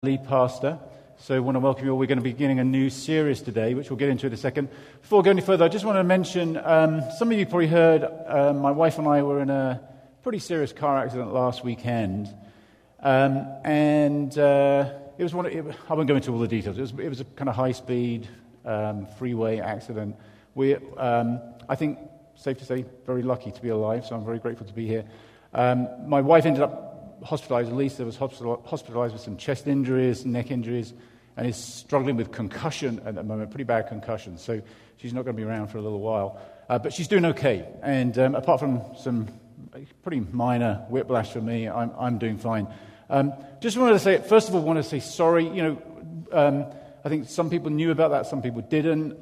Lead pastor. So I want to welcome you all. We're going to be beginning a new series today, which we'll get into in a second. Before going any further, I just want to mention, some of you probably heard, my wife and I were in a pretty serious car accident last weekend. It was I won't go into all the details. It was a kind of high-speed freeway accident. I think, safe to say, very lucky to be alive, so I'm very grateful to be here. My wife ended up hospitalized. Lisa was hospitalized with some chest injuries, neck injuries, and is struggling with concussion at the moment, pretty bad concussion. So she's not going to be around for a little while. But she's doing okay. And apart from some pretty minor whiplash for me, I'm doing fine. Just wanted to say, first of all, want to say sorry. I think some people knew about that, some people didn't.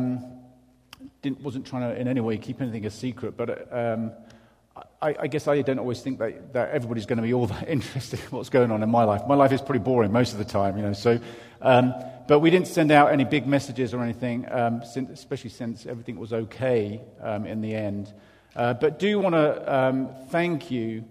Wasn't trying to in any way keep anything a secret, but I guess I don't always think that everybody's going to be all that interested in what's going on in my life. My life is pretty boring most of the time, So, but we didn't send out any big messages or anything, especially since everything was okay in the end. But do want to thank you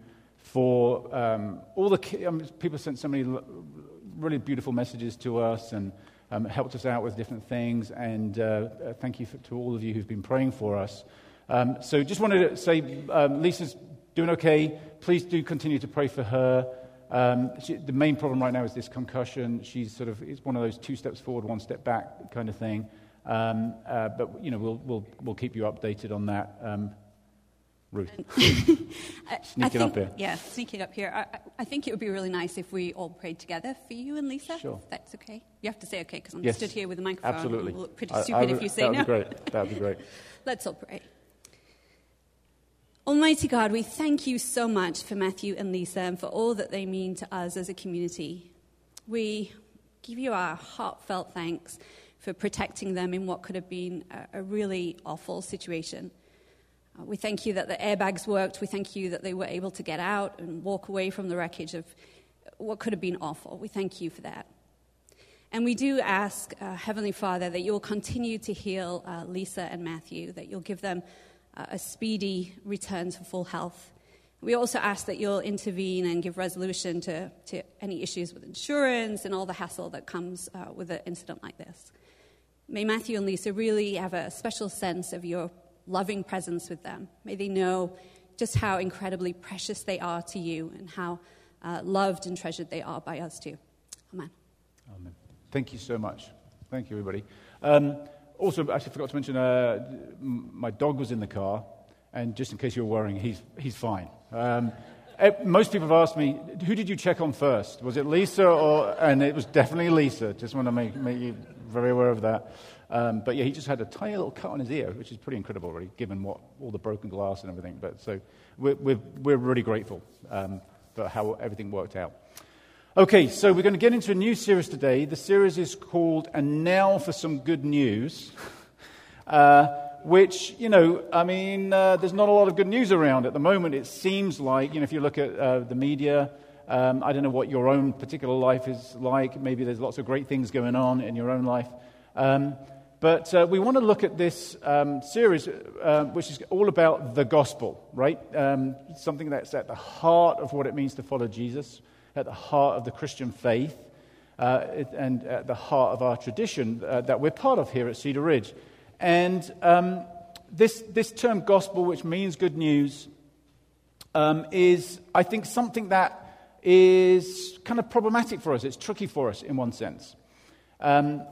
for all the people sent so many really beautiful messages to us and helped us out with different things. And thank you to all of you who've been praying for us. So just wanted to say, Lisa's doing okay. Please do continue to pray for her. The main problem right now is this concussion. It's one of those 2 steps forward, 1 step back kind of thing. But we'll keep you updated on that. Ruth, sneaking up here. Yeah, sneaking up here. I think it would be really nice if we all prayed together for you and Lisa. Sure. If that's okay. You have to say okay because I'm Yes, stood here with a microphone. Absolutely. We'll look pretty stupid if you say no. That would be great. That would be great. Let's all pray. Almighty God, we thank you so much for Matthew and Lisa and for all that they mean to us as a community. We give you our heartfelt thanks for protecting them in what could have been a really awful situation. We thank you that the airbags worked. We thank you that they were able to get out and walk away from the wreckage of what could have been awful. We thank you for that. And we do ask, Heavenly Father, that you'll continue to heal Lisa and Matthew, that you'll give them a speedy return to full health. We also ask that you'll intervene and give resolution to any issues with insurance and all the hassle that comes with an incident like this. May Matthew and Lisa really have a special sense of your loving presence with them. May they know just how incredibly precious they are to you and how loved and treasured they are by us too. Amen. Amen. Thank you so much. Thank you, everybody. Also, actually forgot to mention, my dog was in the car, and just in case you were worrying, he's fine. Most people have asked me, who did you check on first? Was it Lisa and it was definitely Lisa. Just want to make you very aware of that. But yeah, he just had a tiny little cut on his ear, which is pretty incredible, really, given all the broken glass and everything. But so we're really grateful for how everything worked out. Okay, so we're going to get into a new series today. The series is called "And Now for Some Good News," which there's not a lot of good news around at the moment. It seems like, if you look at the media. I don't know what your own particular life is like. Maybe there's lots of great things going on in your own life. But we want to look at this series, which is all about the gospel, right? Something that's at the heart of what it means to follow Jesus, at the heart of the Christian faith, and at the heart of our tradition that we're part of here at Cedar Ridge. And this term gospel, which means good news, is, I think, something that is kind of problematic for us. It's tricky for us in one sense. When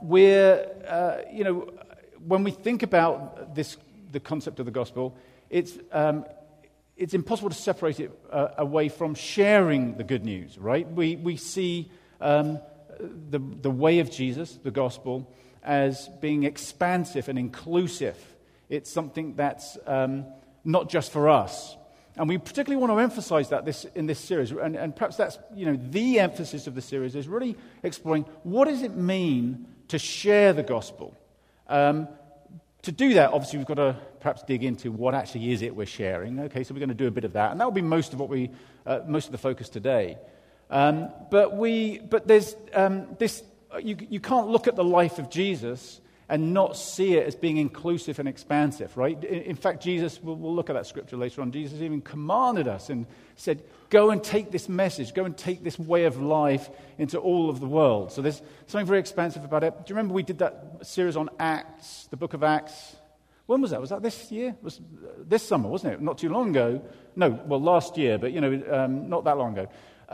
we think about the concept of the gospel, it's impossible to separate it away from sharing the good news, right? We see the way of Jesus, the gospel, as being expansive and inclusive. It's something that's not just for us. And we particularly want to emphasize that in this series, and perhaps that's the emphasis of the series is really exploring what does it mean to share the gospel. To do that, obviously, we've got to perhaps dig into what actually is it we're sharing. Okay, so we're going to do a bit of that, and that will be most of the focus today. But there's this. You can't look at the life of Jesus and not see it as being inclusive and expansive, right? In fact, Jesus, we'll look at that scripture later on, Jesus even commanded us and said, go and take this message, go and take this way of life into all of the world. So there's something very expansive about it. Do you remember we did that series on Acts, the book of Acts? When was that? Was that this year? It was this summer, wasn't it? Not too long ago. No, well, last year, but, not that long ago.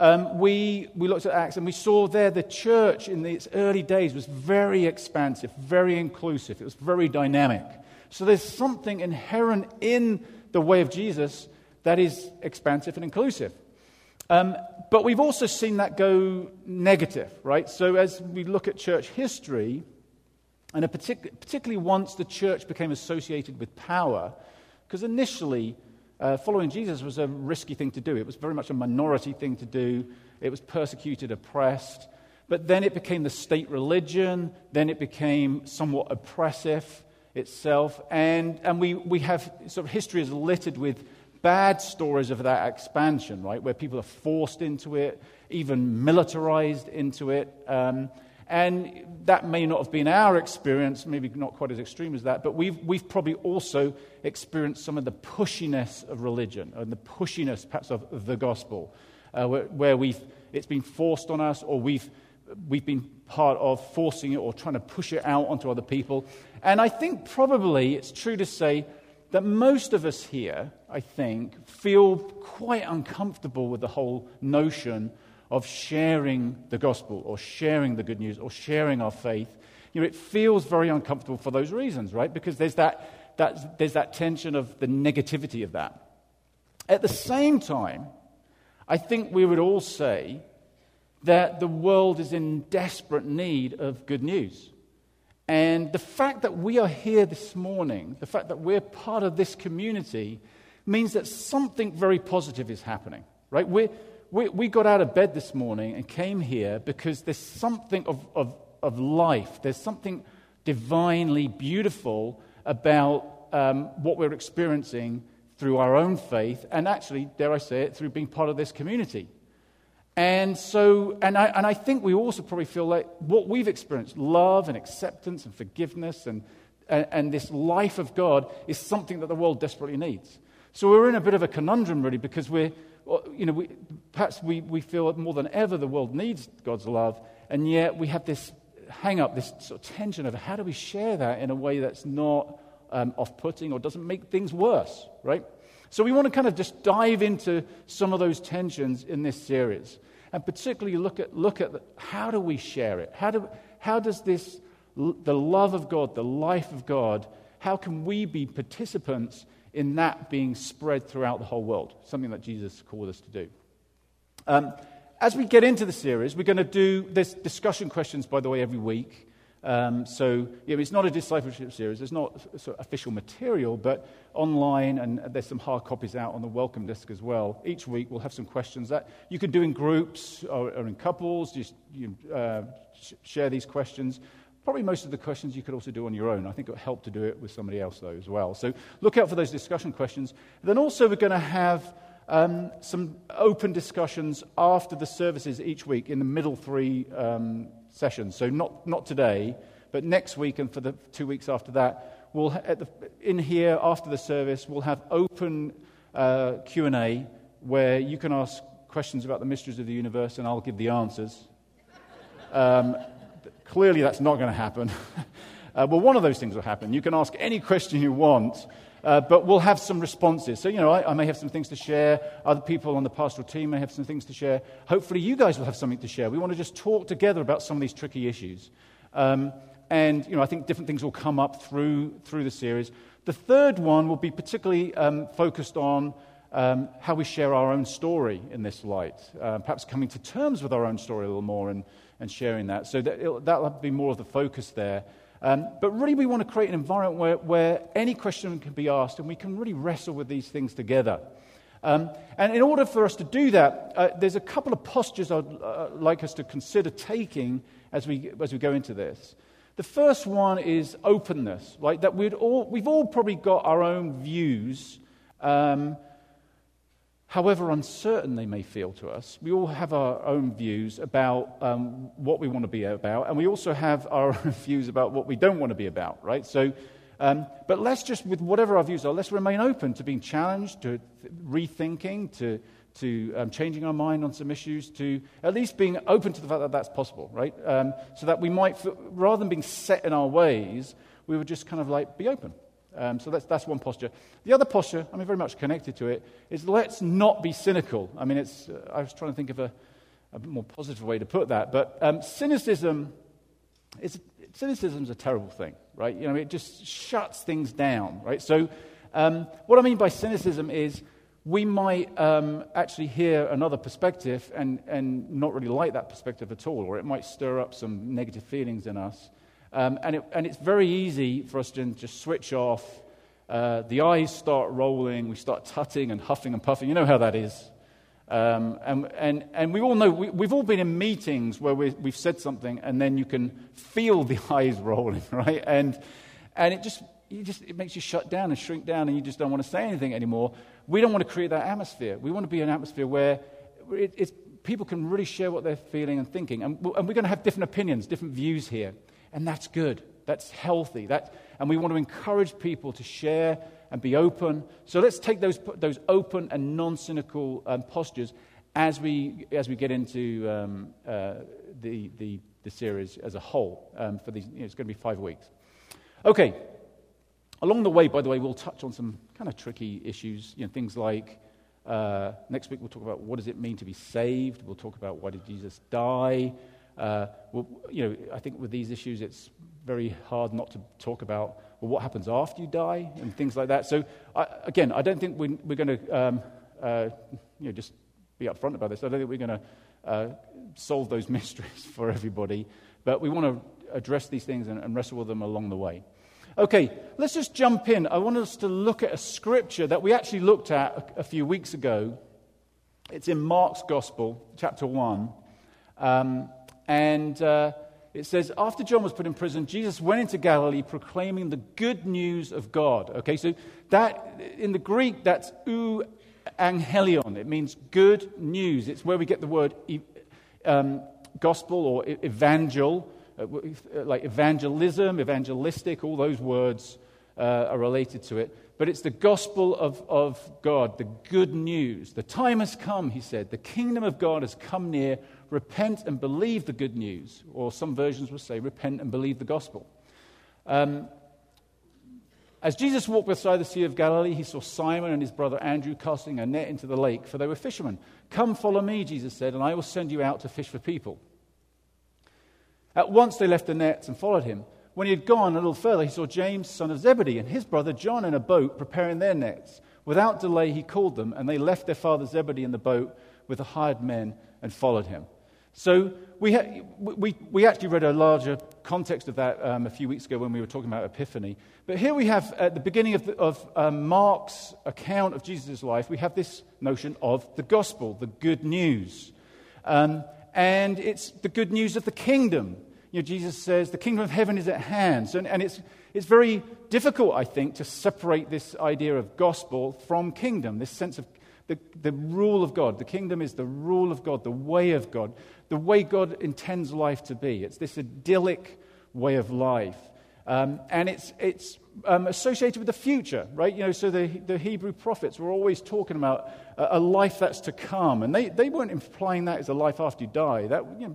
We looked at Acts and we saw there the church in its early days was very expansive, very inclusive. It was very dynamic. So there's something inherent in the way of Jesus that is expansive and inclusive. But we've also seen that go negative, right? So as we look at church history, and particularly once the church became associated with power, because initially following Jesus was a risky thing to do. It was very much a minority thing to do. It was persecuted, oppressed. But then it became the state religion. Then it became somewhat oppressive itself. And we have sort of history is littered with bad stories of that expansion, right, where people are forced into it, even militarized into it. And that may not have been our experience, maybe not quite as extreme as that, but we've probably also experienced some of the pushiness of religion and the pushiness perhaps of the gospel, where it's been forced on us, or we've been part of forcing it or trying to push it out onto other people. And I think probably it's true to say that most of us here, I think, feel quite uncomfortable with the whole notion of sharing the gospel or sharing the good news or sharing our faith. It feels very uncomfortable for those reasons, right? Because there's that tension of the negativity of that. At the same time, I think we would all say that the world is in desperate need of good news. And the fact that we are here this morning, the fact that we're part of this community, means that something very positive is happening, right? We got out of bed this morning and came here because there's something of life. There's something divinely beautiful about what we're experiencing through our own faith, and actually, dare I say it, through being part of this community. And so, and I think we also probably feel like what we've experienced, love and acceptance and forgiveness and this life of God, is something that the world desperately needs. So we're in a bit of a conundrum, really, because perhaps we feel that more than ever the world needs God's love, and yet we have this hang-up, this sort of tension of how do we share that in a way that's not off-putting or doesn't make things worse, right? So we want to kind of just dive into some of those tensions in this series, and particularly look at how do we share it? How does the love of God, the life of God, how can we be participants in that being spread throughout the whole world, something that Jesus called us to do. As we get into the series, we're going to do this discussion questions, by the way, every week. It's not a discipleship series. There's not sort of official material, but online, and there's some hard copies out on the welcome desk as well. Each week we'll have some questions that you can do in groups or in couples. Just share these questions. Probably most of the questions you could also do on your own. I think it would help to do it with somebody else, though, as well. So look out for those discussion questions. Then also we're going to have some open discussions after the services each week in the middle three sessions. So not today, but next week and for the 2 weeks after that, in here after the service, we'll have open Q&A where you can ask questions about the mysteries of the universe and I'll give the answers. Clearly, that's not going to happen. Well, one of those things will happen. You can ask any question you want, but we'll have some responses. So, I may have some things to share. Other people on the pastoral team may have some things to share. Hopefully, you guys will have something to share. We want to just talk together about some of these tricky issues. And I think different things will come up through the series. The third one will be particularly focused on how we share our own story in this light, perhaps coming to terms with our own story a little more and sharing that. So that'll be more of the focus there. But really we want to create an environment where any question can be asked and we can really wrestle with these things together. And in order for us to do that, there's a couple of postures I'd like us to consider taking as we go into this. The first one is openness, right? That we've all probably got our own views however uncertain they may feel to us. We all have our own views about what we want to be about, and we also have our own views about what we don't want to be about, right? So, but let's just, with whatever our views are, let's remain open to being challenged, to rethinking, to changing our mind on some issues, to at least being open to the fact that that's possible, right? So that we might, rather than being set in our ways, we would just kind of like be open. So that's one posture. The other posture, I mean, very much connected to it, is let's not be cynical. I mean, I was trying to think of a more positive way to put that, but cynicism is a terrible thing, right? You know, it just shuts things down, right? So what I mean by cynicism is we might actually hear another perspective and not really like that perspective at all, or it might stir up some negative feelings in us. And it's very easy for us to just switch off. The eyes start rolling, we start tutting and huffing and puffing. You know how that is. And we all know, we've all been in meetings where we've said something and then you can feel the eyes rolling, right? And it makes you shut down and shrink down and you just don't want to say anything anymore. We don't want to create that atmosphere. We want to be an atmosphere where people can really share what they're feeling and thinking. And we're going to have different opinions, different views here. And that's good. That's healthy. And we want to encourage people to share and be open. So let's take those open and non-cynical postures as we get into the series as a whole for these. It's going to be 5 weeks. Okay. Along the way, by the way, we'll touch on some kind of tricky issues. Things like next week we'll talk about what does it mean to be saved. We'll talk about why did Jesus die. I think with these issues, it's very hard not to talk about what happens after you die and things like that. So, I don't think we're going to just be upfront about this. I don't think we're going to solve those mysteries for everybody, but we want to address these things and wrestle with them along the way. Okay, let's just jump in. I want us to look at a scripture that we actually looked at a few weeks ago. It's in Mark's Gospel, chapter 1. It says, after John was put in prison, Jesus went into Galilee proclaiming the good news of God. Okay, so that, in the Greek, that's euangelion. It means good news. It's where we get the word gospel or evangel, like evangelism, evangelistic, all those words are related to it. But it's the gospel of God, the good news. The time has come, he said. The kingdom of God has come near. Repent and believe the good news. Or some versions will say, repent and believe the gospel. As Jesus walked beside the Sea of Galilee, he saw Simon and his brother Andrew casting a net into the lake, for they were fishermen. Come, follow me, Jesus said, and I will send you out to fish for people. At once they left the nets and followed him. When he had gone a little further, he saw James, son of Zebedee, and his brother John in a boat preparing their nets. Without delay, he called them, and they left their father Zebedee in the boat with the hired men and followed him. So we actually read a larger context of that a few weeks ago when we were talking about Epiphany. But here we have, at the beginning of Mark's account of Jesus' life, we have this notion of the gospel, the good news. And it's the good news of the kingdom. Jesus says the kingdom of heaven is at hand. And it's very difficult, I think, to separate this idea of gospel from kingdom, this sense of the rule of God. The kingdom is the rule of God, the way of God, the way God intends life to be. It's this idyllic way of life. And it's associated with the future, right? So the Hebrew prophets were always talking about a life that's to come. And they weren't implying that as a life after you die.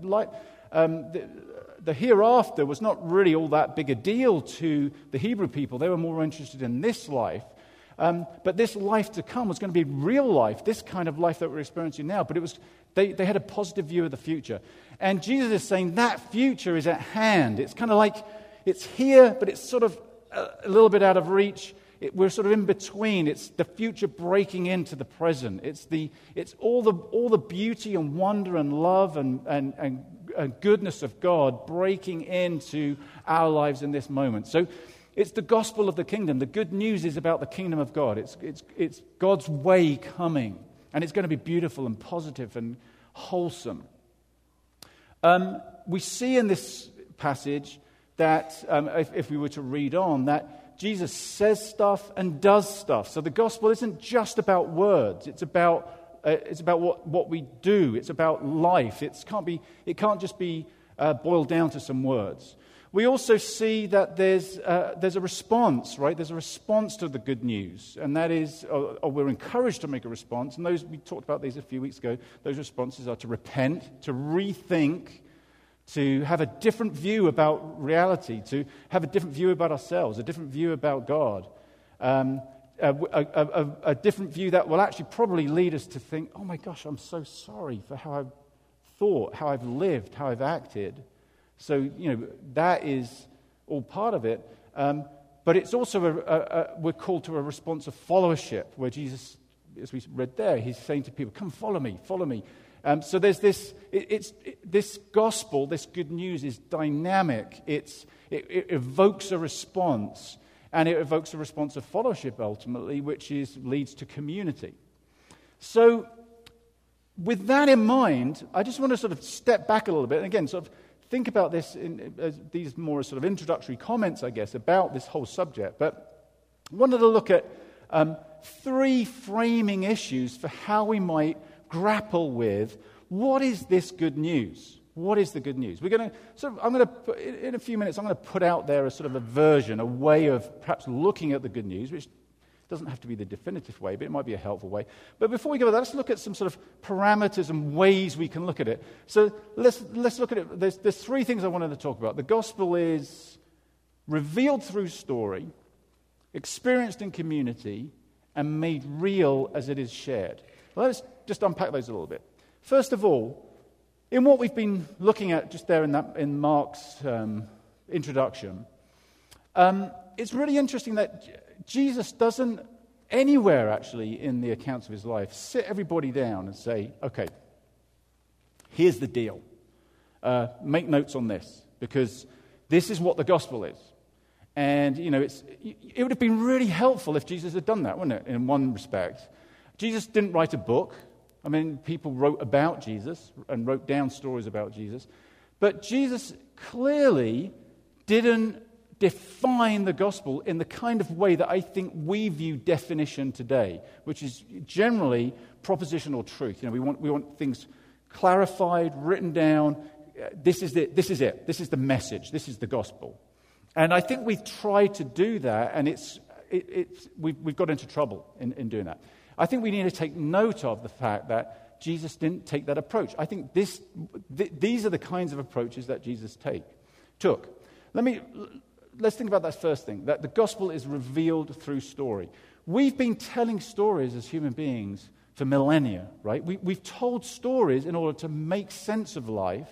The hereafter was not really all that big a deal to the Hebrew people. They were more interested in this life. But this life to come was going to be real life, this kind of life that we're experiencing now. But they had a positive view of the future. And Jesus is saying that future is at hand. It's kind of like it's here, but it's sort of a little bit out of reach. We're sort of in between. It's the future breaking into the present. It's all the beauty and wonder and love and goodness of God breaking into our lives in this moment. So it's the gospel of the kingdom. The good news is about the kingdom of God. It's God's way coming, and it's going to be beautiful and positive and wholesome. We see in this passage that, if we were to read on, that Jesus says stuff and does stuff. So the gospel isn't just about words. It's about what we do. It's about life. It can't just be boiled down to some words. We also see that there's a response, right? There's a response to the good news, and that is, or we're encouraged to make a response. And we talked about these a few weeks ago. Those responses are to repent, to rethink, to have a different view about reality, to have a different view about ourselves, a different view about God, a different view that will actually probably lead us to think, oh my gosh, I'm so sorry for how I've thought, how I've lived, how I've acted. So, that is all part of it. But it's also, we're called to a response of followership, where Jesus, as we read there, he's saying to people, come follow me, follow me. So there's this, this gospel, this good news is dynamic. It evokes a response, and it evokes a response of followership ultimately, which leads to community. So with that in mind, I just want to sort of step back a little bit, and again, sort of think about this as these more sort of introductory comments, I guess, about this whole subject. But I wanted to look at 3 framing issues for how we might grapple with what is this good news? What is the good news? In a few minutes, I'm going to put out there a sort of a version, a way of perhaps looking at the good news, which doesn't have to be the definitive way, but it might be a helpful way. But before we go with that, let's look at some sort of parameters and ways we can look at it. So let's look at it. There's 3 things I wanted to talk about. The gospel is revealed through story, experienced in community, and made real as it is shared. Well, let's just unpack those a little bit. First of all, in what we've been looking at just there in Mark's introduction, it's really interesting that Jesus doesn't anywhere actually in the accounts of his life sit everybody down and say, okay, here's the deal. Make notes on this, because this is what the gospel is. And, it would have been really helpful if Jesus had done that, wouldn't it, in one respect. Jesus didn't write a book. I mean, people wrote about Jesus and wrote down stories about Jesus. But Jesus clearly didn't define the gospel in the kind of way that I think we view definition today, which is generally propositional truth. We want things clarified, written down. This is it. This is the message. This is the gospel. And I think we've tried to do that, and we've got into trouble in doing that. I think we need to take note of the fact that Jesus didn't take that approach. I think these are the kinds of approaches that Jesus took. Let's think about that first thing, that the gospel is revealed through story. We've been telling stories as human beings for millennia, right? We've told stories in order to make sense of life,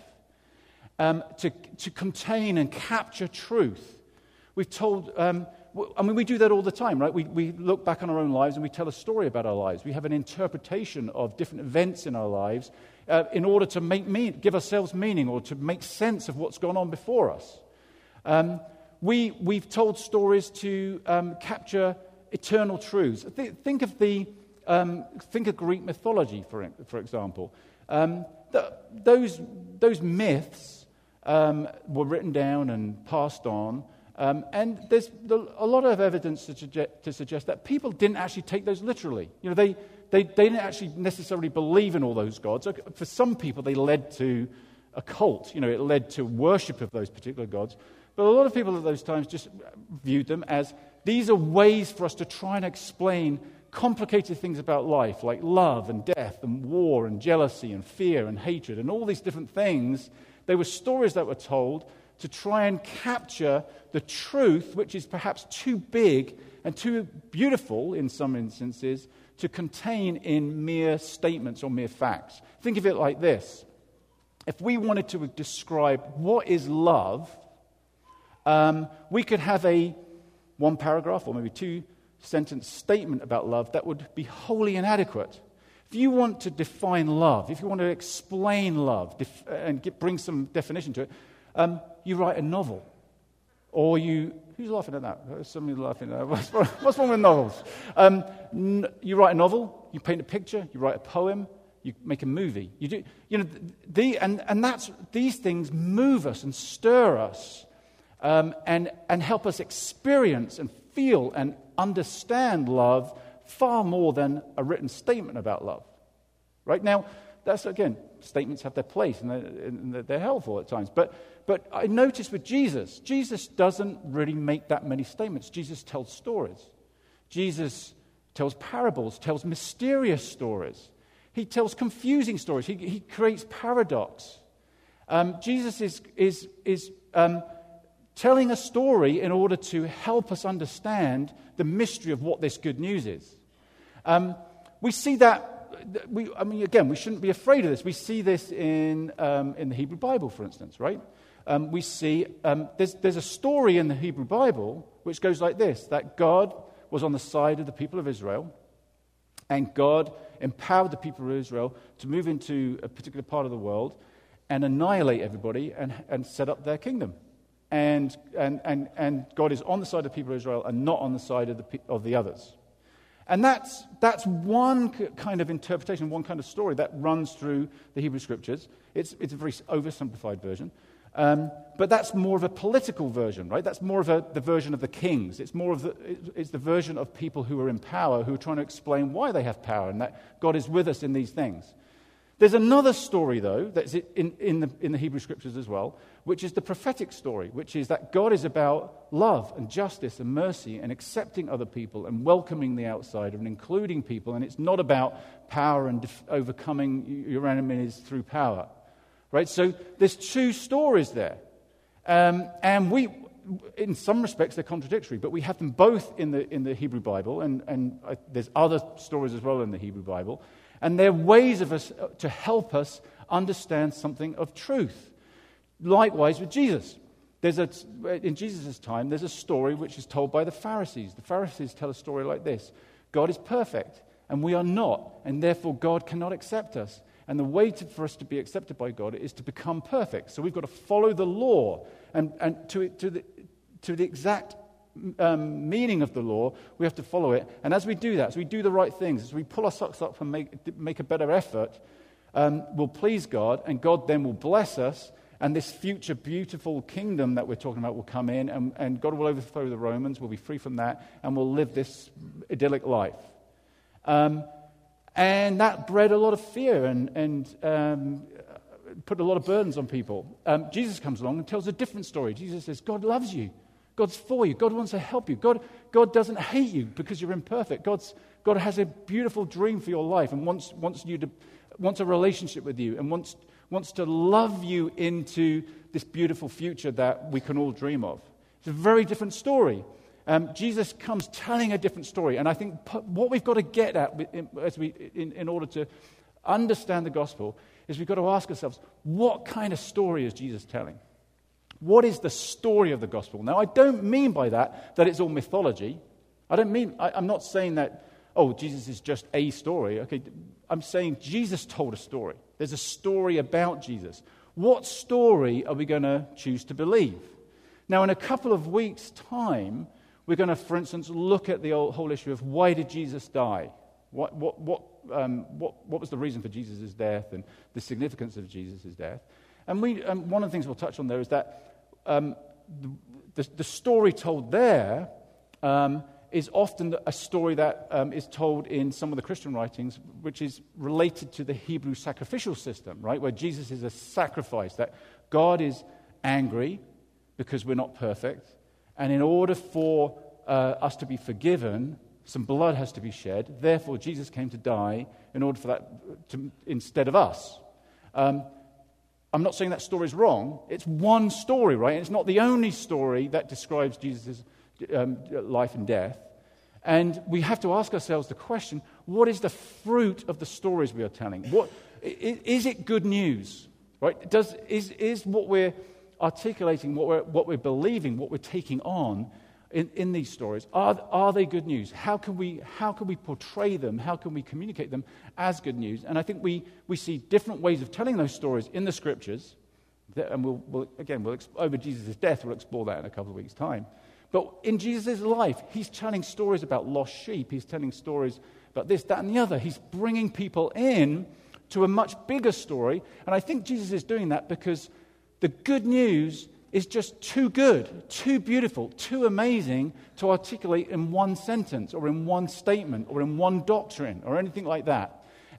to contain and capture truth. We've told, we do that all the time, right? We look back on our own lives and we tell a story about our lives. We have an interpretation of different events in our lives in order to give ourselves meaning or to make sense of what's gone on before us. We've told stories to capture eternal truths. Think of Greek mythology, for example. Those myths were written down and passed on, and there's a lot of evidence to suggest that people didn't actually take those literally. They didn't actually necessarily believe in all those gods. For some people, they led to a cult. It led to worship of those particular gods. But a lot of people at those times just viewed them as these are ways for us to try and explain complicated things about life, like love and death and war and jealousy and fear and hatred and all these different things. They were stories that were told to try and capture the truth, which is perhaps too big and too beautiful in some instances to contain in mere statements or mere facts. Think of it like this. If we wanted to describe what is love, we could have a 1 paragraph or maybe 2-sentence statement about love that would be wholly inadequate. If you want to define love, if you want to explain love and bring some definition to it, you write a novel. Or who's laughing at that? Somebody's laughing at that. What's wrong with novels? You write a novel, you paint a picture, you write a poem, you make a movie. You do, these things move us and stir us. And help us experience and feel and understand love far more than a written statement about love. right? Now, that's, again, statements have their place, and they're helpful at times. But I notice with Jesus doesn't really make that many statements. Jesus tells stories. Jesus tells parables, tells mysterious stories. He tells confusing stories. He creates paradox. Jesus is telling a story in order to help us understand the mystery of what this good news is. We see that. We shouldn't be afraid of this. We see this in the Hebrew Bible, for instance, right? We see there's a story in the Hebrew Bible which goes like this: that God was on the side of the people of Israel, and God empowered the people of Israel to move into a particular part of the world and annihilate everybody and set up their kingdom. And God is on the side of the people of Israel and not on the side of the others. And that's one kind of interpretation, one kind of story that runs through the Hebrew Scriptures. It's a very oversimplified version. But that's more of a political version, right? That's more of the version of the kings. It's the version of people who are in power, who are trying to explain why they have power and that God is with us in these things. There's another story, though, that's in the Hebrew Scriptures as well, which is the prophetic story, which is that God is about love and justice and mercy and accepting other people and welcoming the outsider and including people. And it's not about power and overcoming your enemies through power, right? So there's two stories there. And we, in some respects, they're contradictory, but we have them both in the Hebrew Bible, and there's other stories as well in the Hebrew Bible. And they're ways of us to help us understand something of truth. Likewise with Jesus. In Jesus' time, there's a story which is told by the Pharisees. The Pharisees tell a story like this: God is perfect, and we are not, and therefore God cannot accept us. And the way for us to be accepted by God is to become perfect. So we've got to follow the law, and to the exact meaning of the law, we have to follow it. And as we do that, as we do the right things, as we pull our socks up and make a better effort, we'll please God, and God then will bless us, and this future beautiful kingdom that we're talking about will come in, and God will overthrow the Romans, we'll be free from that, and we'll live this idyllic life. And that bred a lot of fear and put a lot of burdens on people. Jesus comes along and tells a different story. Jesus says, God loves you. God's for you. God wants to help you. God doesn't hate you because you're imperfect. God has a beautiful dream for your life and wants a relationship with you and wants to love you into this beautiful future that we can all dream of. It's a very different story. Jesus comes telling a different story, and I think what we've got to get at in order to understand the gospel is we've got to ask ourselves, what kind of story is Jesus telling? What is the story of the gospel? Now, I don't mean by that it's all mythology. I'm not saying that, Jesus is just a story. Okay, I'm saying Jesus told a story. There's a story about Jesus. What story are we going to choose to believe? Now, in a couple of weeks' time, we're going to, for instance, look at the whole issue of why did Jesus die? What was the reason for Jesus' death and the significance of Jesus' death? And one of the things we'll touch on there is that the story told there is often a story that is told in some of the Christian writings, which is related to the Hebrew sacrificial system, right? Where Jesus is a sacrifice, that God is angry because we're not perfect, and in order for us to be forgiven, some blood has to be shed. Therefore, Jesus came to die in order for that instead of us. I'm not saying that story is wrong. It's one story, right? And it's not the only story that describes Jesus' life and death. And we have to ask ourselves the question, what is the fruit of the stories we are telling? Is it good news? Right? Is what we're articulating, what we're believing, what we're taking on in these stories, are they good news? How can we portray them? How can we communicate them as good news? And I think we see different ways of telling those stories in the Scriptures. And we'll over Jesus' death, we'll explore that in a couple of weeks' time. But in Jesus' life, he's telling stories about lost sheep. He's telling stories about this, that, and the other. He's bringing people in to a much bigger story. And I think Jesus is doing that because the good news is just too good, too beautiful, too amazing to articulate in one sentence or in one statement or in one doctrine or anything like that.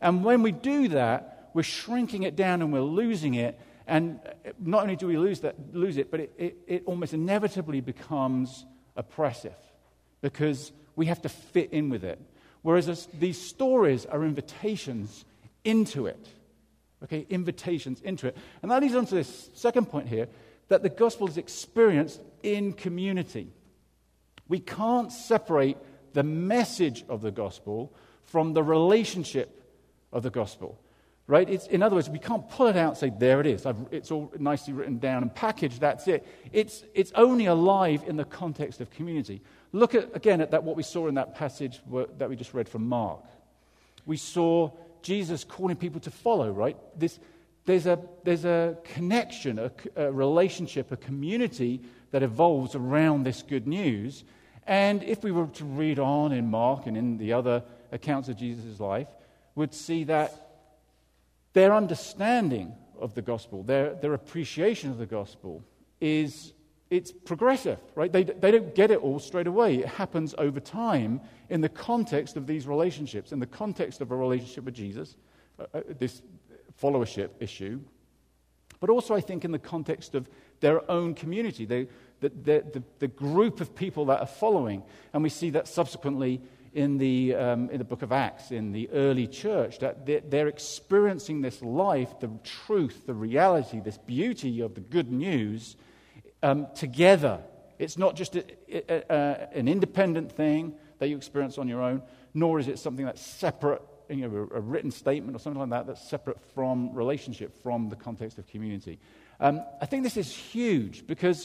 And when we do that, we're shrinking it down and we're losing it. And not only do we lose it, but it almost inevitably becomes oppressive because we have to fit in with it. Whereas these stories are invitations into it. Okay, invitations into it. And that leads on to this second point here, that the gospel is experienced in community. We can't separate the message of the gospel from the relationship of the gospel. Right? In other words, we can't pull it out and say, there it is. It's all nicely written down and packaged, that's it. It's only alive in the context of community. Look again at what we saw in that passage that we just read from Mark. We saw Jesus calling people to follow, right? There's a connection, a relationship, a community that evolves around this good news. And if we were to read on in Mark and in the other accounts of Jesus' life, we'd see that their understanding of the gospel, their appreciation of the gospel it's progressive, right? They don't get it all straight away. It happens over time in the context of these relationships, in the context of a relationship with Jesus, this followership issue, but also I think in the context of their own community, the group of people that are following. And we see that subsequently in the book of Acts, in the early church, that they're experiencing this life, the truth, the reality, this beauty of the good news together. It's not just an independent thing that you experience on your own, nor is it something that's separate, a written statement or something like that that's separate from relationship, from the context of community. I think this is huge because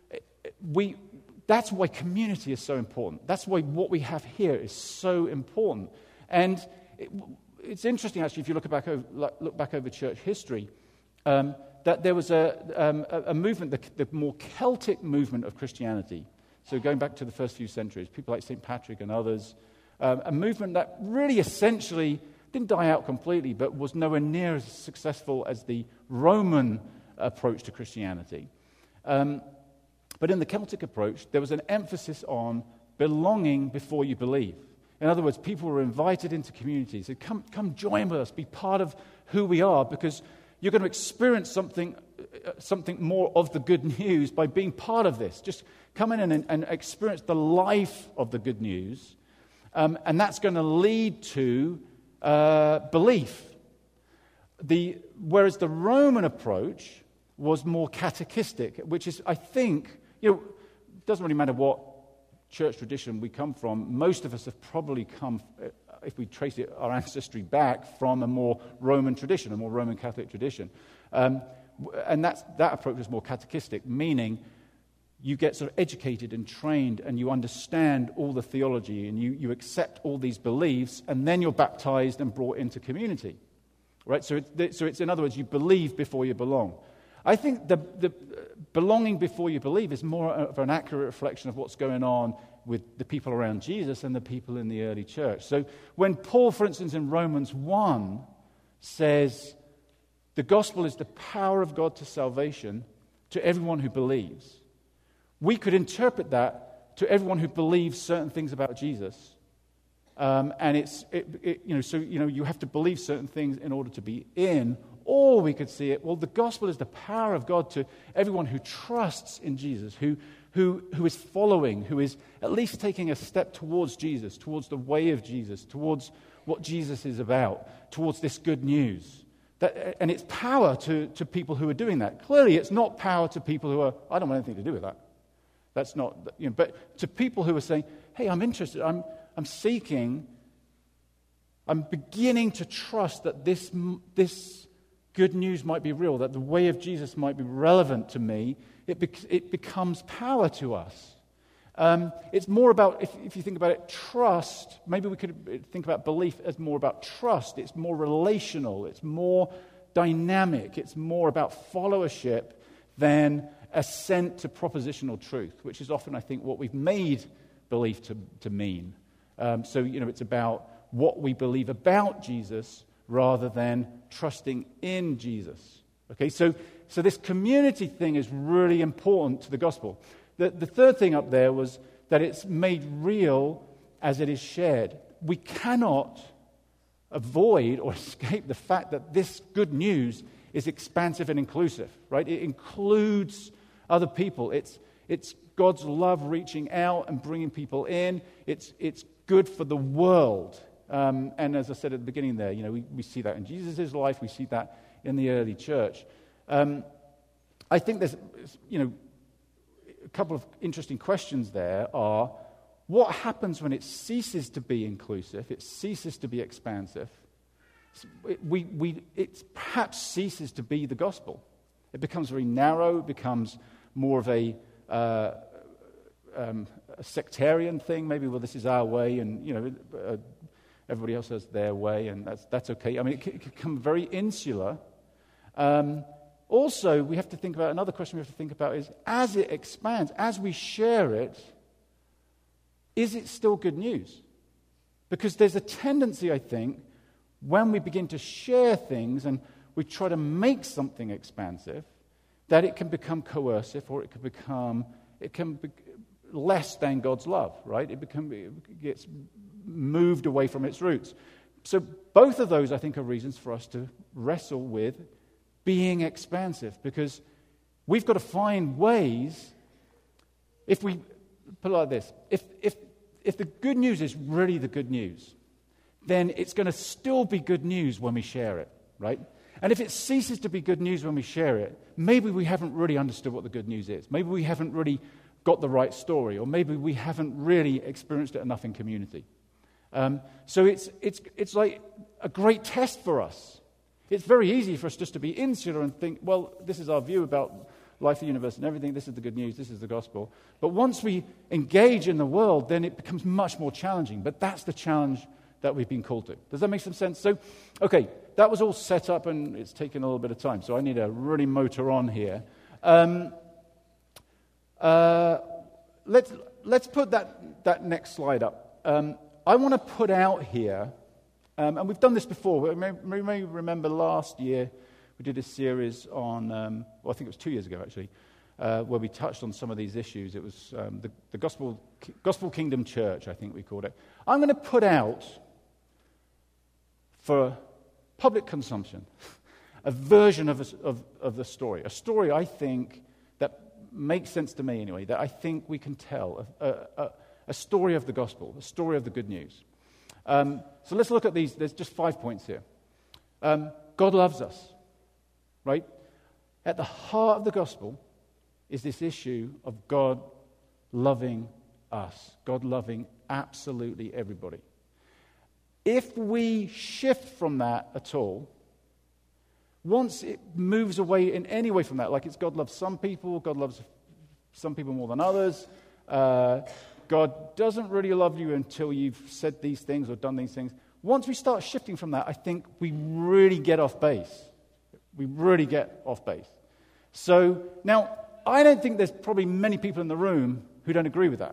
that's why community is so important. That's why what we have here is so important. And it's interesting, actually, if you look back over church history, that there was a movement, the more Celtic movement of Christianity. So going back to the first few centuries, people like St. Patrick and others, a movement that really essentially didn't die out completely, but was nowhere near as successful as the Roman approach to Christianity. But in the Celtic approach, there was an emphasis on belonging before you believe. In other words, people were invited into communities. They come join with us, be part of who we are, because you're going to experience something more of the good news by being part of this. Just come in and experience the life of the good news, and that's going to lead to belief. Whereas the Roman approach was more catechistic, which is, I think, it doesn't really matter what church tradition we come from. Most of us have probably come, if we trace our ancestry back, from a more Roman tradition, a more Roman Catholic tradition. And that approach is more catechistic, meaning you get sort of educated and trained and you understand all the theology and you accept all these beliefs, and then you're baptized and brought into community. Right? So it's in other words, you believe before you belong. I think the belonging before you believe is more of an accurate reflection of what's going on with the people around Jesus and the people in the early church. So when Paul, for instance, in Romans 1 says, the gospel is the power of God to salvation to everyone who believes, we could interpret that to everyone who believes certain things about Jesus. And you have to believe certain things in order to be in. Or we could see it, well, the gospel is the power of God to everyone who trusts in Jesus, who is following, who is at least taking a step towards Jesus, towards the way of Jesus, towards what Jesus is about, towards this good news. And it's power to people who are doing that. Clearly, it's not power to people who are, I don't want anything to do with that. That's not, but to people who are saying, hey, I'm interested, I'm seeking, I'm beginning to trust that this good news might be real, that the way of Jesus might be relevant to me. It becomes power to us. It's more about, if you think about it, trust. Maybe we could think about belief as more about trust. It's more relational. It's more dynamic. It's more about followership than assent to propositional truth, which is often, I think, what we've made belief to mean. It's about what we believe about Jesus rather than trusting in Jesus. Okay, so this community thing is really important to the gospel. The third thing up there was that it's made real as it is shared. We cannot avoid or escape the fact that this good news is expansive and inclusive, right? It includes other people. It's God's love reaching out and bringing people in. It's good for the world. And as I said at the beginning there, we see that in Jesus' life. We see that in the early church. I think there's, a couple of interesting questions there are, what happens when it ceases to be inclusive, it ceases to be expansive? It perhaps ceases to be the gospel. It becomes very narrow, it becomes more of a sectarian thing. Maybe, well, this is our way, and everybody else has their way, and that's okay. I mean, it can become very insular. Also, we have to think about, another question we have to think about is, as it expands, as we share it, is it still good news? Because there's a tendency, I think, when we begin to share things and we try to make something expansive, that it can become coercive, or it can be less than God's love, right? It gets moved away from its roots. So both of those, I think, are reasons for us to wrestle with being expansive, because we've got to find ways. If we put it like this, if the good news is really the good news, then it's going to still be good news when we share it, right? And if it ceases to be good news when we share it, maybe we haven't really understood what the good news is. Maybe we haven't really got the right story, or maybe we haven't really experienced it enough in community. So it's like a great test for us. It's very easy for us just to be insular and think, well, this is our view about life, the universe, and everything. This is the good news. This is the gospel. But once we engage in the world, then it becomes much more challenging. But that's the challenge that we've been called to. Does that make some sense? So, okay, that was all set up, and it's taken a little bit of time. So I need to really motor on here. Let's put that next slide up. I want to put out here, and we've done this before. We may remember last year we did a series on, I think it was 2 years ago actually, where we touched on some of these issues. It was the Gospel Kingdom Church, I think we called it. I'm going to put out for public consumption a version of the story. A story I think that makes sense to me anyway, that I think we can tell. A story of the gospel, a story of the good news. So let's look at these. There's just 5 points here. God loves us, right? At the heart of the gospel is this issue of God loving us, God loving absolutely everybody. If we shift from that at all, once it moves away in any way from that, like it's God loves some people, God loves some people more than others, God doesn't really love you until you've said these things or done these things. Once we start shifting from that, I think we really get off base. We really get off base. So now, I don't think there's probably many people in the room who don't agree with that.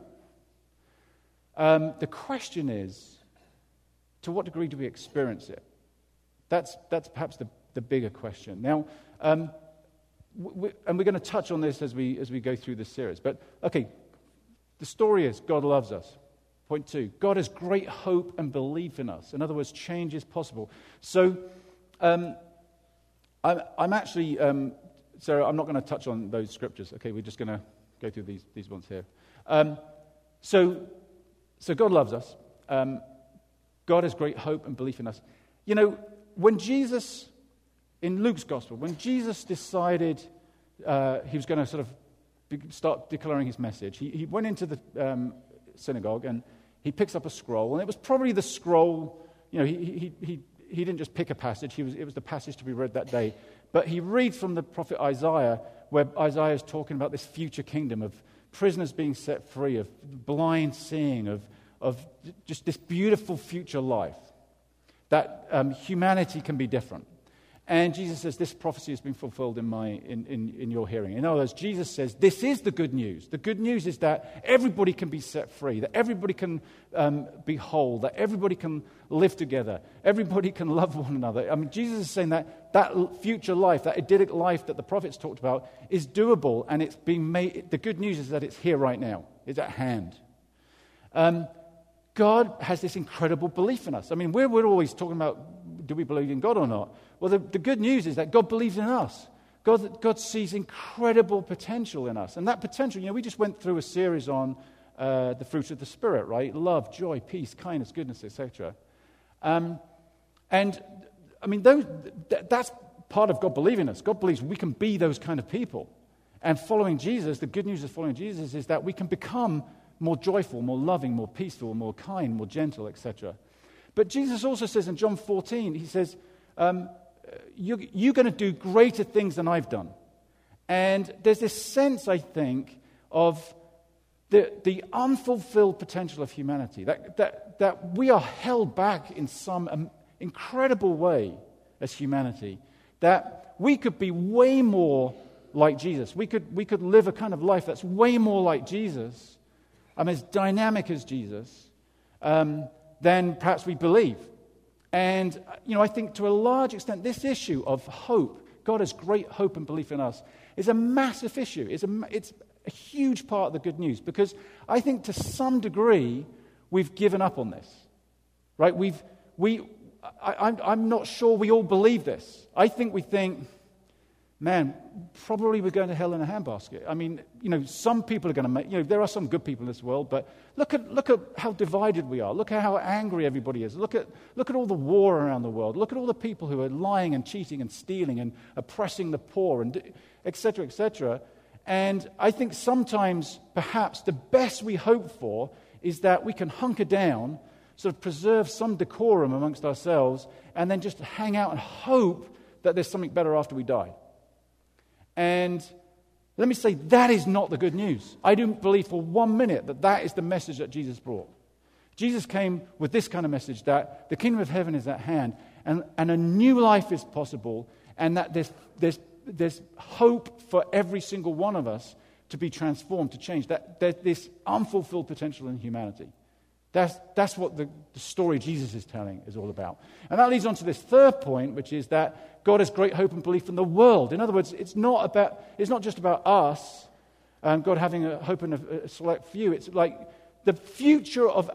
The question is, to what degree do we experience it? That's perhaps the bigger question. Now, and we're going to touch on this as we go through this series. But okay, the story is God loves us. Point 2, God has great hope and belief in us. In other words, change is possible. So I'm actually, Sarah, I'm not going to touch on those scriptures. Okay, we're just going to go through these ones here. So God loves us. God has great hope and belief in us. You know, when Jesus, in Luke's gospel, when Jesus decided he was going to sort of start declaring his message, he went into the synagogue and he picks up a scroll, and it was probably the scroll. You know, he didn't just pick a passage; it was the passage to be read that day. But he reads from the prophet Isaiah, where Isaiah is talking about this future kingdom of prisoners being set free, of blind seeing, of just this beautiful future life, that humanity can be different. And Jesus says, this prophecy has been fulfilled in your hearing. In other words, Jesus says, this is the good news. The good news is that everybody can be set free, that everybody can be whole, that everybody can live together, everybody can love one another. I mean, Jesus is saying that future life, that idyllic life that the prophets talked about, is doable, and it's being made. The good news is that it's here right now. It's at hand. God has this incredible belief in us. I mean, we're always talking about, do we believe in God or not? Well, the good news is that God believes in us. God sees incredible potential in us. And that potential, we just went through a series on the fruits of the Spirit, right? Love, joy, peace, kindness, goodness, etc. And, I mean, that's part of God believing us. God believes we can be those kind of people. And following Jesus, the good news of following Jesus is that we can become more joyful, more loving, more peaceful, more kind, more gentle, etc. But Jesus also says in John 14, he says, you're going to do greater things than I've done. And there's this sense, I think, of the unfulfilled potential of humanity, that we are held back in some incredible way as humanity, that we could be way more like Jesus. We could live a kind of life that's way more like Jesus, as dynamic as Jesus, than perhaps we believe. And, I think to a large extent, this issue of hope, God has great hope and belief in us, is a massive issue. It's a huge part of the good news, because I think to some degree we've given up on this, right? I'm not sure we all believe this. I think we think, man, probably we're going to hell in a handbasket. I mean, some people are going to make, there are some good people in this world, but look at how divided we are. Look at how angry everybody is. Look at all the war around the world. Look at all the people who are lying and cheating and stealing and oppressing the poor, and et cetera, et cetera. And I think sometimes, perhaps, the best we hope for is that we can hunker down, sort of preserve some decorum amongst ourselves, and then just hang out and hope that there's something better after we die. And let me say, that is not the good news. I don't believe for 1 minute that is the message that Jesus brought. Jesus came with this kind of message, that the kingdom of heaven is at hand, and a new life is possible, and that there's hope for every single one of us to be transformed, to change. That there's this unfulfilled potential in humanity. That's what the story Jesus is telling is all about. And that leads on to this third point, which is that God has great hope and belief in the world. In other words, it's not just about us, God having a hope in a select few. It's like the future of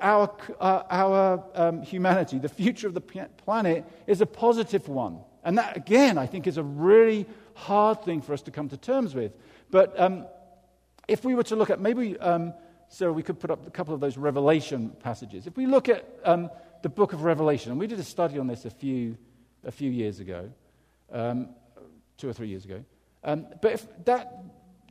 our humanity, the future of the planet, is a positive one. And that, again, I think is a really hard thing for us to come to terms with. But if we were to look at maybe... So we could put up a couple of those Revelation passages. If we look at the book of Revelation, and we did a study on this a few years ago, 2 or 3 years ago. But if that,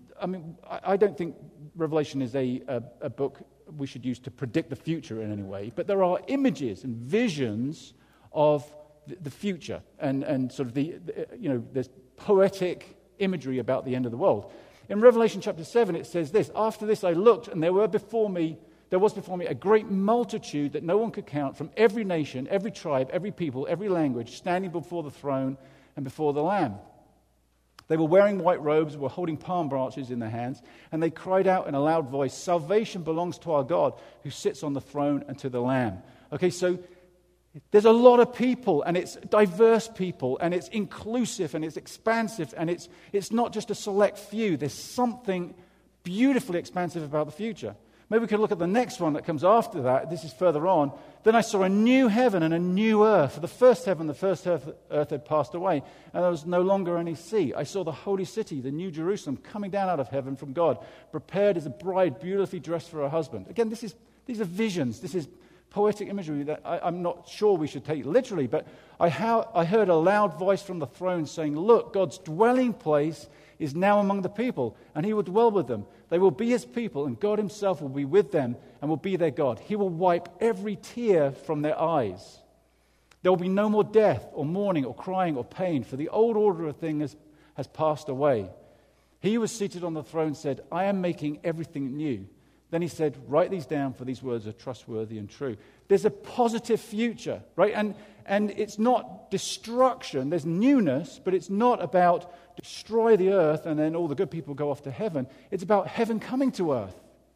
I don't think Revelation is a book we should use to predict the future in any way. But there are images and visions of the future, and sort of there's poetic imagery about the end of the world. In Revelation chapter 7, it says this: after this I looked, and there was before me a great multitude that no one could count, from every nation, every tribe, every people, every language, standing before the throne and before the Lamb. They were wearing white robes, were holding palm branches in their hands, and they cried out in a loud voice, "Salvation belongs to our God, who sits on the throne, and to the Lamb." Okay, so there's a lot of people, and it's diverse people, and it's inclusive, and it's expansive, and it's not just a select few. There's something beautifully expansive about the future. Maybe we could look at the next one that comes after that. This is further on. Then I saw a new heaven and a new earth. For the first heaven, the first earth had passed away, and there was no longer any sea. I saw the holy city, the new Jerusalem, coming down out of heaven from God, prepared as a bride beautifully dressed for her husband. Again, these are visions. This is poetic imagery that I'm not sure we should take literally, but I heard a loud voice from the throne saying, "Look, God's dwelling place is now among the people, and he will dwell with them. They will be his people, and God himself will be with them and will be their God. He will wipe every tear from their eyes. There will be no more death or mourning or crying or pain, for the old order of things has passed away." He who was seated on the throne said, "I am making everything new." Then he said, "Write these down, for these words are trustworthy and true." There's a positive future, right? And it's not destruction. There's newness, but it's not about destroy the earth and then all the good people go off to heaven. It's about heaven coming to earth.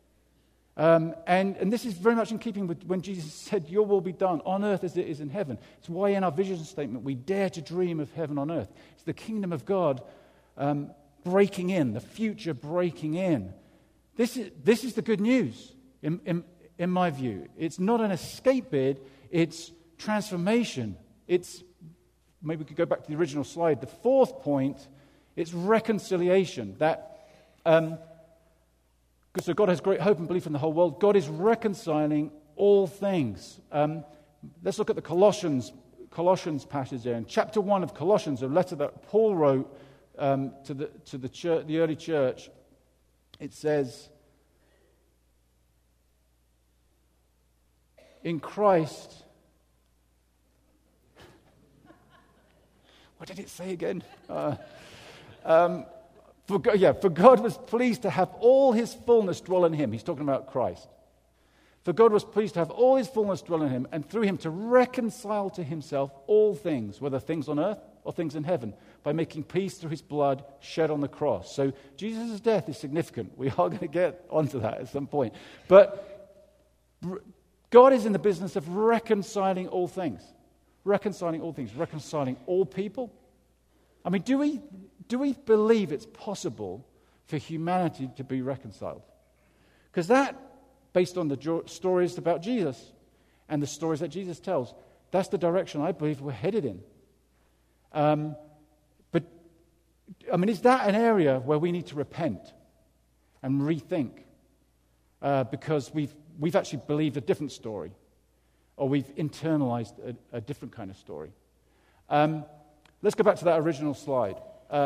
And this is very much in keeping with when Jesus said, "Your will be done on earth as it is in heaven." It's why in our vision statement we dare to dream of heaven on earth. It's the kingdom of God breaking in, the future breaking in. This is the good news. in my view. It's not an escape bid, it's transformation. It's, maybe we could go back to the original slide. The fourth point, it's reconciliation. So God has great hope and belief in the whole world. God is reconciling all things. Let's look at the Colossians passage there. In chapter 1 of Colossians, a letter that Paul wrote to the church, the early church, it says, in Christ, what did it say again? For God was pleased to have all his fullness dwell in him. He's talking about Christ. For God was pleased to have all his fullness dwell in him, and through him to reconcile to himself all things, whether things on earth or things in heaven, by making peace through his blood shed on the cross. So Jesus' death is significant. We are going to get onto that at some point. But God is in the business of reconciling all things. Reconciling all things. Reconciling all people. I mean, do we believe it's possible for humanity to be reconciled? Because that, based on the stories about Jesus and the stories that Jesus tells, that's the direction I believe we're headed in. But, I mean, is that an area where we need to repent and rethink? Because we've actually believed a different story, or we've internalized a different kind of story. Let's go back to that original slide.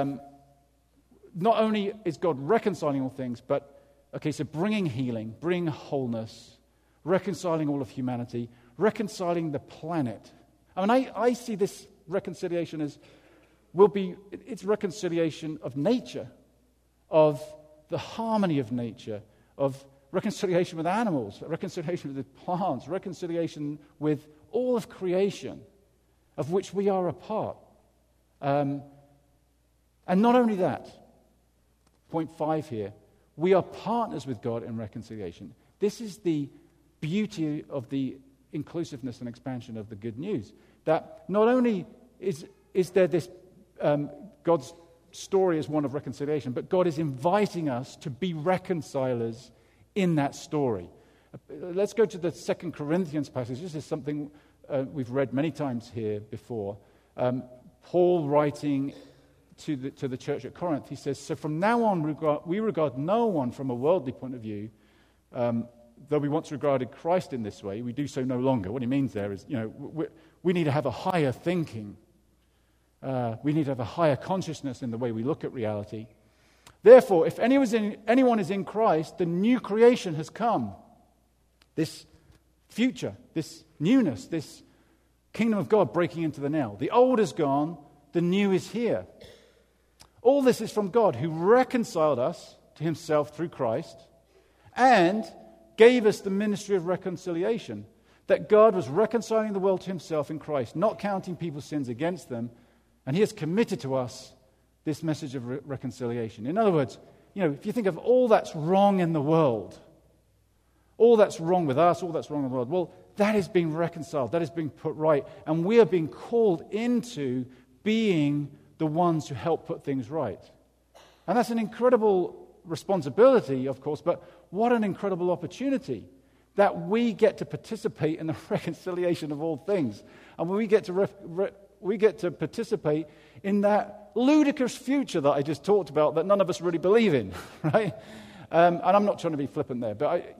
Not only is God reconciling all things, but, so bringing healing, bringing wholeness, reconciling all of humanity, reconciling the planet. I mean, I see this reconciliation as it's reconciliation of nature, of the harmony of nature, of reconciliation with animals, reconciliation with plants, reconciliation with all of creation, of which we are a part. And not only that, point 5 here, we are partners with God in reconciliation. This is the beauty of the inclusiveness and expansion of the good news. That not only is there this, God's story is one of reconciliation, but God is inviting us to be reconcilers in that story. Let's go to the 2 Corinthians passage. This is something we've read many times here before. Paul writing to the church at Corinth, he says, so from now on we regard no one from a worldly point of view, though we once regarded Christ in this way, we do so no longer. What he means there is, we need to have a higher thinking. We need to have a higher consciousness in the way we look at reality. Therefore, if anyone is in Christ, the new creation has come. This future, this newness, this kingdom of God breaking into the now. The old is gone, the new is here. All this is from God, who reconciled us to himself through Christ and gave us the ministry of reconciliation. That God was reconciling the world to himself in Christ, not counting people's sins against them, and he has committed to us this message of reconciliation. In other words, if you think of all that's wrong in the world, all that's wrong with us, all that's wrong in the world, well, that is being reconciled, that is being put right, and we are being called into being the ones who help put things right. And that's an incredible responsibility, of course, but what an incredible opportunity that we get to participate in the reconciliation of all things. And we get to participate in that ludicrous future that I just talked about that none of us really believe in, right? And I'm not trying to be flippant there, but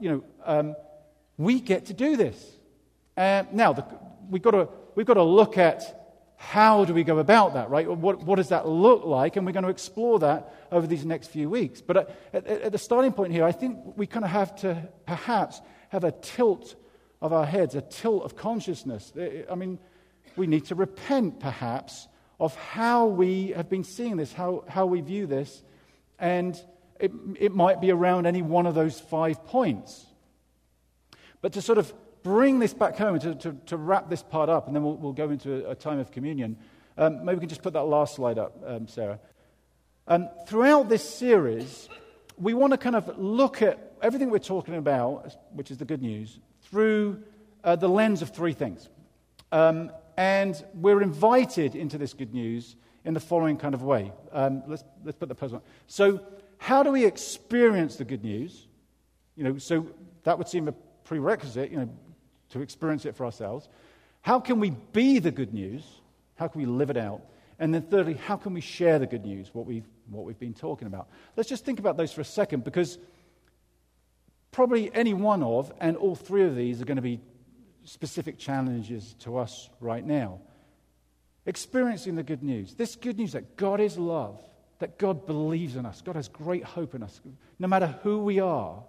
we get to do this. Now, we've got to look at how do we go about that, right? What does that look like? And we're going to explore that over these next few weeks. But at the starting point here, I think we kind of have to perhaps have a tilt of our heads, a tilt of consciousness. I mean, we need to repent, perhaps, of how we have been seeing this, how we view this, and it might be around any one of those 5 points. But to sort of bring this back home, to wrap this part up, and then we'll go into a time of communion. Maybe we can just put that last slide up, Sarah. Throughout this series, we want to kind of look at everything we're talking about, which is the good news, through the lens of 3 things. And we're invited into this good news in the following kind of way. Let's put the post on. So how do we experience the good news? So that would seem a prerequisite, to experience it for ourselves. How can we be the good news? How can we live it out? And then thirdly, how can we share the good news, what we've been talking about? Let's just think about those for a second, because probably any one of, and all three of these are going to be specific challenges to us right now. Experiencing the good news. This good news that God is love, that God believes in us, God has great hope in us, no matter who we are.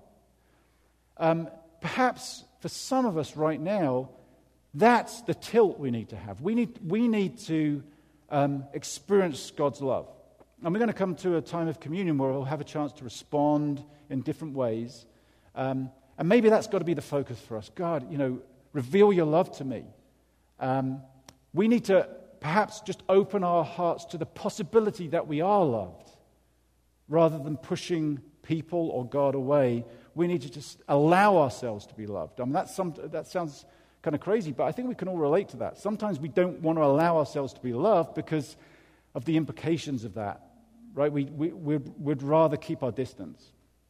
Perhaps for some of us right now, that's the tilt we need to have. We need to experience God's love. And we're going to come to a time of communion where we'll have a chance to respond in different ways. And maybe that's got to be the focus for us. God, reveal your love to me. We need to perhaps just open our hearts to the possibility that we are loved. Rather than pushing people or God away, we need to just allow ourselves to be loved. I mean, that sounds kind of crazy, but I think we can all relate to that. Sometimes we don't want to allow ourselves to be loved because of the implications of that, right? We'd rather keep our distance.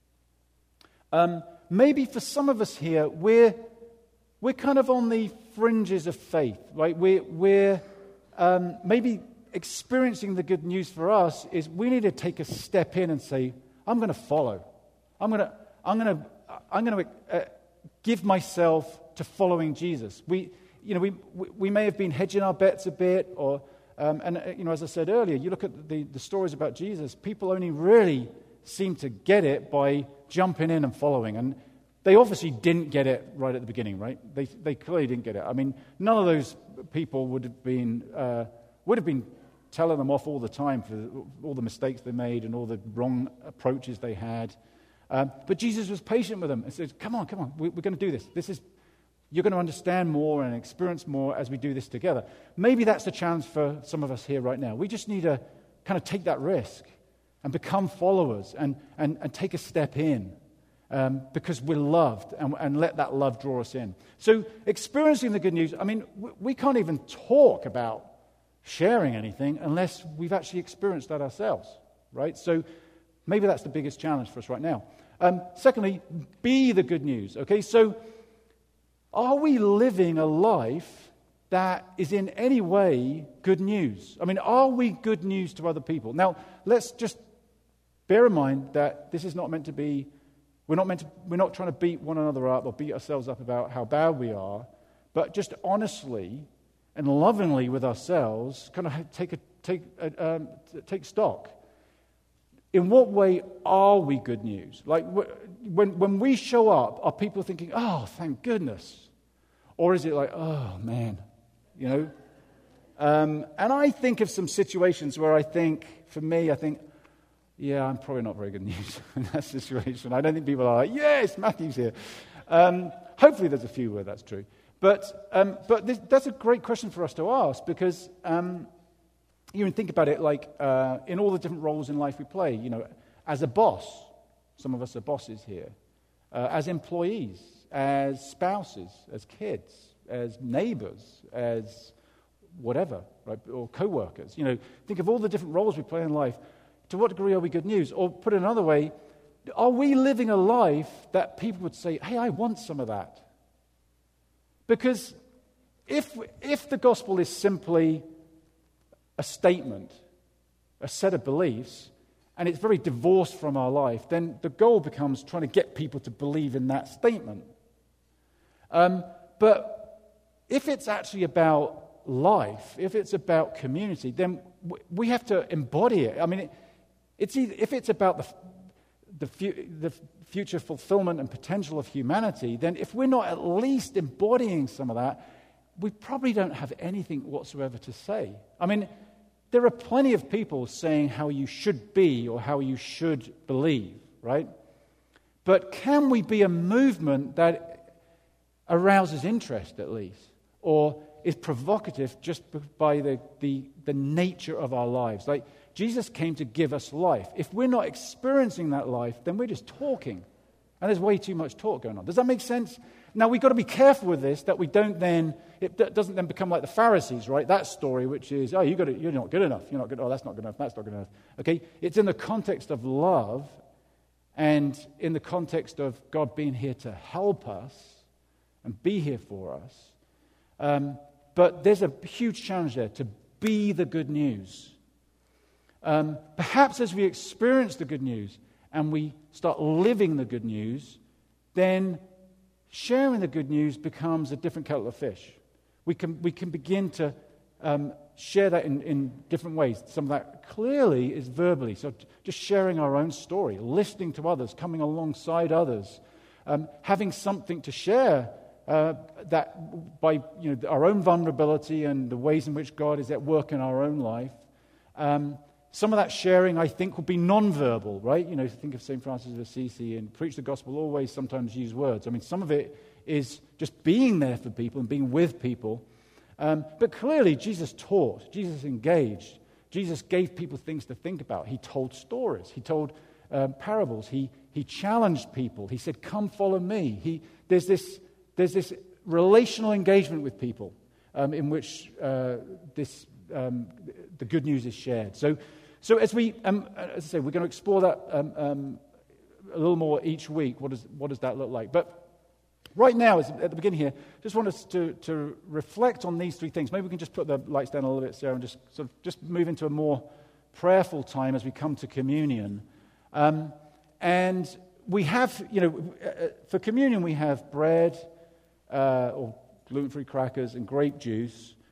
Maybe for some of us here, we're kind of on the fringes of faith, right? We're maybe experiencing the good news for us is we need to take a step in and say, I'm going to follow. I'm going to give myself to following Jesus. We may have been hedging our bets a bit, or as I said earlier, you look at the stories about Jesus. People only really seem to get it by jumping in and following, and they obviously didn't get it right at the beginning, right? They clearly didn't get it. I mean, none of those people would have been telling them off all the time for all the mistakes they made and all the wrong approaches they had. But Jesus was patient with them and said, come on, we're going to do this. You're going to understand more and experience more as we do this together. Maybe that's the challenge for some of us here right now. We just need to kind of take that risk and become followers and take a step in because we're loved and let that love draw us in. So experiencing the good news, I mean, we can't even talk about sharing anything unless we've actually experienced that ourselves, right? So maybe that's the biggest challenge for us right now. Secondly, be the good news, okay? So are we living a life that is in any way good news? I mean, are we good news to other people? Now, let's just bear in mind that this is not meant to be, we're not trying to beat one another up or beat ourselves up about how bad we are, but just honestly and lovingly with ourselves, kind of take stock. In what way are we good news? Like when we show up, are people thinking, "Oh, thank goodness," or is it like, "Oh man," And I think of some situations where I think, yeah, I'm probably not very good news in that situation. I don't think people are like, "Yes, Matthew's here." Hopefully, there's a few where that's true. But that's a great question for us to ask because you can think about it like in all the different roles in life we play. As a boss, some of us are bosses here. As employees, as spouses, as kids, as neighbors, as whatever, right? Or co-workers. Think of all the different roles we play in life. To what degree are we good news? Or put it another way, are we living a life that people would say, "Hey, I want some of that"? Because if the gospel is simply a statement, a set of beliefs, and it's very divorced from our life, then the goal becomes trying to get people to believe in that statement. But if it's actually about life, if it's about community, then we have to embody it. I mean, if it's about the future fulfillment and potential of humanity, then if we're not at least embodying some of that, we probably don't have anything whatsoever to say. I mean, there are plenty of people saying how you should be or how you should believe, right? But can we be a movement that arouses interest at least, or is provocative just by the nature of our lives? Like, Jesus came to give us life. If we're not experiencing that life, then we're just talking. And there's way too much talk going on. Does that make sense? Now, we've got to be careful with this, that it doesn't then become like the Pharisees, right? That story, which is, you're not good enough. You're not good. Oh, that's not good enough. That's not good enough. Okay? It's in the context of love and in the context of God being here to help us and be here for us. But there's a huge challenge there to be the good news. Perhaps as we experience the good news and we start living the good news, then sharing the good news becomes a different kettle of fish. We can begin to share that in different ways. Some of that clearly is verbally. So just sharing our own story, listening to others, coming alongside others, having something to share that by our own vulnerability and the ways in which God is at work in our own life. Some of that sharing, I think, will be non-verbal, right? Think of St. Francis of Assisi and preach the gospel, always sometimes use words. I mean, some of it is just being there for people and being with people. But clearly, Jesus taught, Jesus engaged, Jesus gave people things to think about. He told stories, he told parables, he challenged people. He said, "Come, follow me." There's this relational engagement with people in which the good news is shared. So as we, as I say, we're going to explore that a little more each week. What does that look like? But right now, at the beginning here, just want us to reflect on these three things. Maybe we can just put the lights down a little bit, Sarah, and just move into a more prayerful time as we come to communion. And we have, for communion we have bread or gluten-free crackers and grape juice.